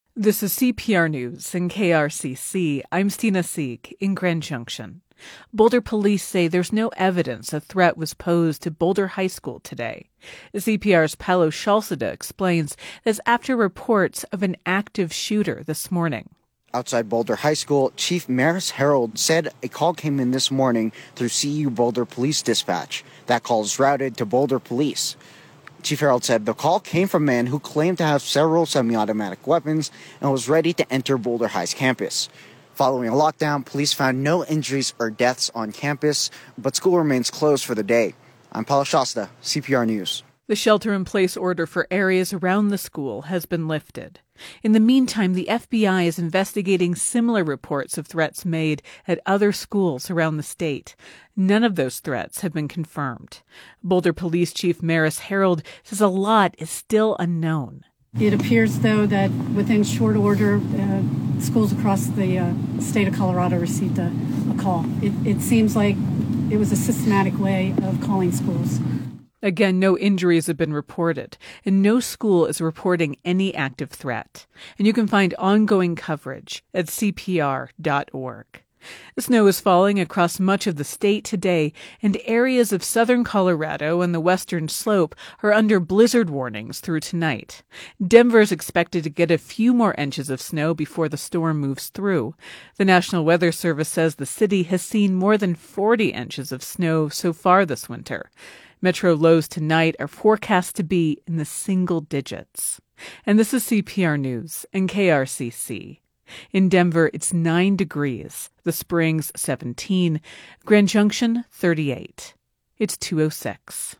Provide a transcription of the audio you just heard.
This is CPR News in KRCC. I'm Stina Sieg in Grand Junction. Boulder police say there's no evidence a threat was posed to Boulder High School today. CPR's Paolo Shalceda explains that's after reports of an active shooter this morning. Outside Boulder High School, Chief Maris Harold said a call came in this morning through CU Boulder Police Dispatch. That call is routed to Boulder Police. Chief Harold said the call came from a man who claimed to have several semi-automatic weapons and was ready to enter Boulder High's campus. Following a lockdown, police found no injuries or deaths on campus, but school remains closed for the day. I'm Paolo Shalceda, CPR News. The shelter-in-place order for areas around the school has been lifted. In the meantime, the FBI is investigating similar reports of threats made at other schools around the state. None of those threats have been confirmed. Boulder Police Chief Maris Harold says a lot is still unknown. It appears, though, that within short order, schools across the state of Colorado received a call. It seems like it was a systematic way of calling schools. Again, no injuries have been reported, and no school is reporting any active threat. And you can find ongoing coverage at cpr.org. The snow is falling across much of the state today, and areas of southern Colorado and the western slope are under blizzard warnings through tonight. Denver is expected to get a few more inches of snow before the storm moves through. The National Weather Service says the city has seen more than 40 inches of snow so far this winter. Metro lows tonight are forecast to be in the single digits. And this is CPR News and KRCC. In Denver, it's 9 degrees. The Springs, 17. Grand Junction, 38. It's 2:06.